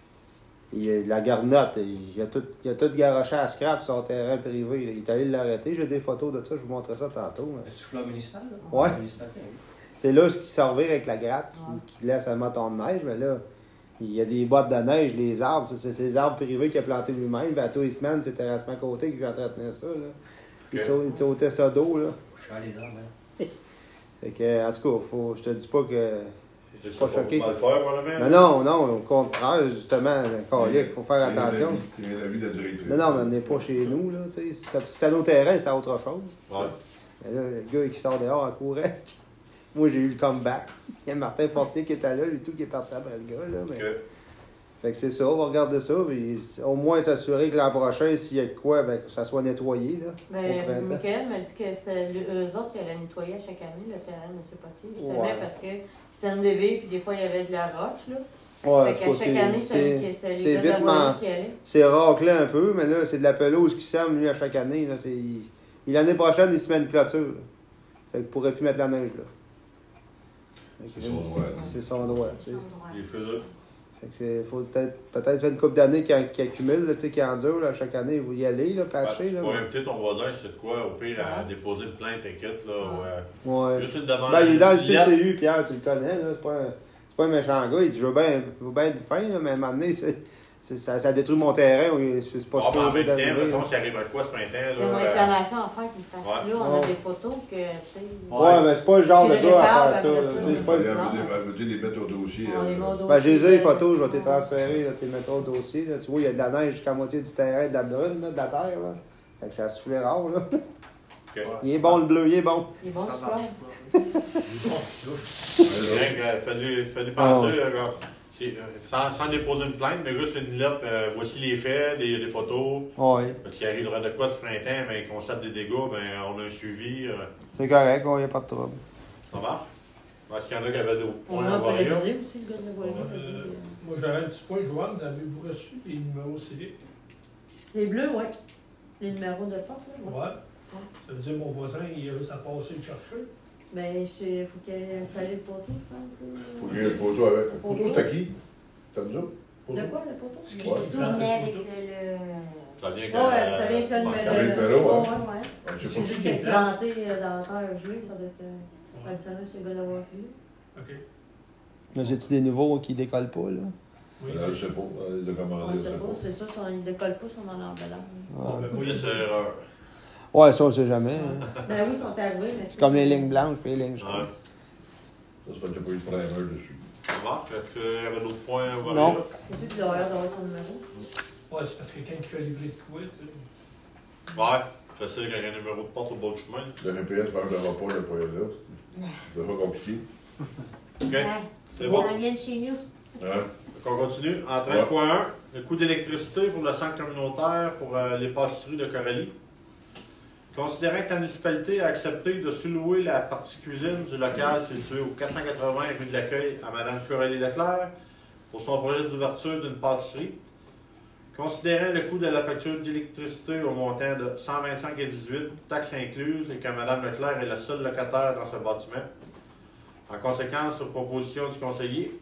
la garnotte, il a tout garoché à scrap sur son terrain privé. Il est allé l'arrêter. J'ai des photos de ça, je vous montrerai ça tantôt. Le souffleur municipal, là? Ouais. Municipalité, oui. C'est là ce qui servait avec la gratte qui laisse un moton de neige, mais là, il y a des boîtes de neige, les arbres, c'est ces arbres privés qu'il a plantés lui-même. Puis à tous les semaines, c'est Terrassement Côté qui entretenait ça. Là. Puis il sautait ça d'eau. Là. Les arbres, hein. Fait que, en tout cas, je te dis pas que. Je suis pas choqué. Mal faire, probablement. Mais non, au contraire, justement, il faut faire attention. Il y a l'avis de la directrice. Non, mais on n'est pas chez nous. Là, si c'est à nos terrains, c'est autre chose. Ouais. Mais là, le gars qui sort dehors en courant. Moi, j'ai eu le comeback. Il y a Martin Fortier qui était là, lui tout, qui est parti après le gars. Là, mais... Fait que c'est ça, on va regarder ça. Puis au moins s'assurer que l'an prochain, s'il y a de quoi, ben, que ça soit nettoyé. Là, mais Michael m'a dit que c'était eux autres qui allaient nettoyer à chaque année le terrain de M. Potier. Justement parce que c'était une levée, puis des fois, il y avait de la roche. Là. Ouais, fait qu'à chaque année, c'est les gars de la qui allaient. C'est raclé un peu, mais là, c'est de la pelouse qui sème, lui, à chaque année. Là, l'année prochaine, il se met une clôture. Là. Fait qu'il pourrait plus mettre la neige là. C'est son droit, tu sais. Il fait là. Il faut peut-être faire une couple d'années qui accumule, là, qui endure. Là, chaque année, il faut y aller, là, patcher. Tu là, peux inviter ton voisin, c'est de quoi, au pire, à déposer une plainte, t'inquiète. Là, ouais. Juste une demande. Ben, il est dans le CCU, Pierre, tu le connais. Là, c'est pas un méchant gars. Il dit, je veux bien être fin, là, mais à un moment donné, ça détruit mon terrain. C'est pas supposé d'arriver. Mettons, s'il arrive à quoi ce printemps? C'est une réclamation à faire qu'il fasse. Là, on a des photos que, tu sais... Ouais, mais c'est pas le genre de gars à faire ça. Il faut les mettre au dossier. Ben, j'ai les photos, je vais te transférer, tu les mettre au dossier. Là. Tu vois, il y a de la neige jusqu'à moitié du terrain, de la brune, là, de la terre. Là. Fait que ça soufflait rare. Là. Okay. Il est bon, le bleu, il est bon. Il est bon, Ça marche pas. Fais-lui penser, sans déposer une plainte, mais juste une lettre, voici les faits, les photos. Ouais. S'il arrivera de quoi ce printemps, ben, qu'on constate des dégâts, ben, on a un suivi. C'est correct, il n'y a pas de trouble. Ça marche? Est-ce qu'il y en a qui avaient des On points a à pas voir? révisé aussi, le gars de la voirie. Moi, j'avais un petit point jouable. Avez-vous reçu les numéros civiques? Les bleus, oui. Les numéros de porte, là. Ouais. Ça veut dire mon voisin, il a juste à passer le chercher. Ben, il faut qu'il ait installé le poteau, je pense. Faut qu'il y ait le poteau avec. Le poteau, c'est à qui? T'as dit ça? De quoi, le poteau? C'est qui Ouais. qui Tourner fait avec le poteau? Ça vient que. Ouais, ça vient que le avec le vélo, hein? Ouais. Je sais C'est pas. juste qu'il est planté dans la terre gelée, ça doit être. Traditionnel, c'est le gars d'avoir vu. OK. Mais j'ai-tu des nouveaux qui décollent pas, là? Oui. Je sais pas. Les On commander, sait pas, c'est ça, ils ne décollent pas, ils sont dans l'emballage. Bon, ben, moi, Oui, c'est erreur. Ouais, ça, on sait jamais. Hein. Ben oui, ils sont arrivés, mais. C'est comme les lignes blanches et les lignes jaunes. Ouais. Ça, c'est parce qu'il n'y a pas eu de primer dessus. Ça marche? Est-ce qu'il y avait d'autres points à voir? Non. C'est sûr qu'il doit avoir son numéro. Ouais, c'est parce que quelqu'un qui fait livrer de quoi, tu sais. Ouais, facile quand il y a un numéro de porte au bord du chemin. Le GPS, par exemple, n'aura pas le point là. C'est pas compliqué. OK? C'est Ils bon. viennent chez nous. Hein? Donc, on continue. En 13.1, le coût d'électricité pour le centre communautaire pour les pâtisseries de Coralie. Considérant que la municipalité a accepté de sous-louer la partie cuisine du local situé au 480 rue de l'Accueil à Mme Coralie Leclerc pour son projet d'ouverture d'une pâtisserie. Considérant le coût de la facture d'électricité au montant de 125,18 taxes incluses et que Mme Leclerc est la seule locataire dans ce bâtiment. En conséquence, sur proposition du conseiller,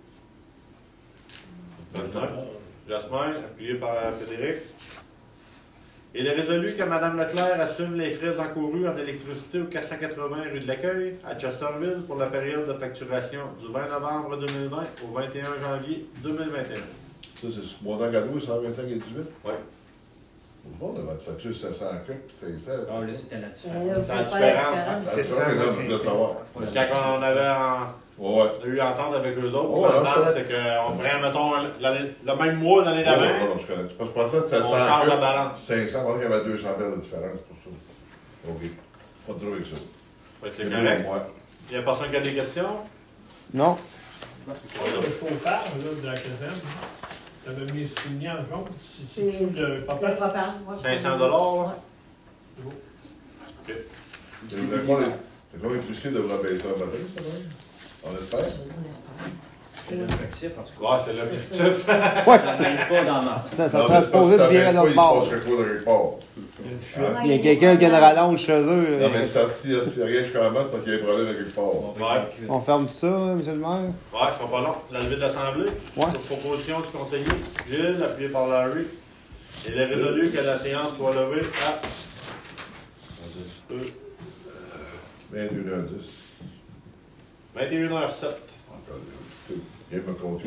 Jasmin, appuyé par Frédéric. Il est résolu que Mme Leclerc assume les frais encourus en électricité au 480 rue de l'Accueil à Chesterville pour la période de facturation du 20 novembre 2020 au 21 janvier 2021. Ça, c'est ce montant cadeau, 125 et 18? Oui. Bon, on va te faire 700 coques, c'est ça. Ah, là, c'était la C'est différence. la différence. C'est ça que je voulais savoir. Parce que quand on avait eu entente avec eux autres, l'entente, c'est qu'on ferait, mettons, le même mois l'année d'avant. Non, je connais. Je pensais que c'était 100 on change la balance. 500, on qu'il y avait 200 de différence pour ça. OK. Pas de trouble avec ça. C'est correct. Il n'y a personne qui a des questions? Non. Le chauffage là, de la caserne, tu avais mis souligné en jaune. C'est sous le propane. Le propane, moi, je 500 $. Ouais. C'est beau. OK. Les épiciers devraient baisser un matin, ça va? On espère. On espère. C'est l'objectif, en tout cas. Ouais, c'est l'objectif. Ouais, Ça n'arrive pas dans ma. ça serait supposé de virer notre bord. Il passerait quoi de quelque part? Il y a quelqu'un qui a une rallonge chez eux. Non, mais ça, s'il y a rien jusqu'à la mode, c'est qu'il y a un problème de quelque part. Ouais. On ferme ça, monsieur le maire? Ouais, ce sera pas long. La levée de l'Assemblée, Ouais. sur proposition du conseiller Gilles, appuyé par Larry. Il est résolu que la séance soit levée à 21h10. 21h07. Il me compte.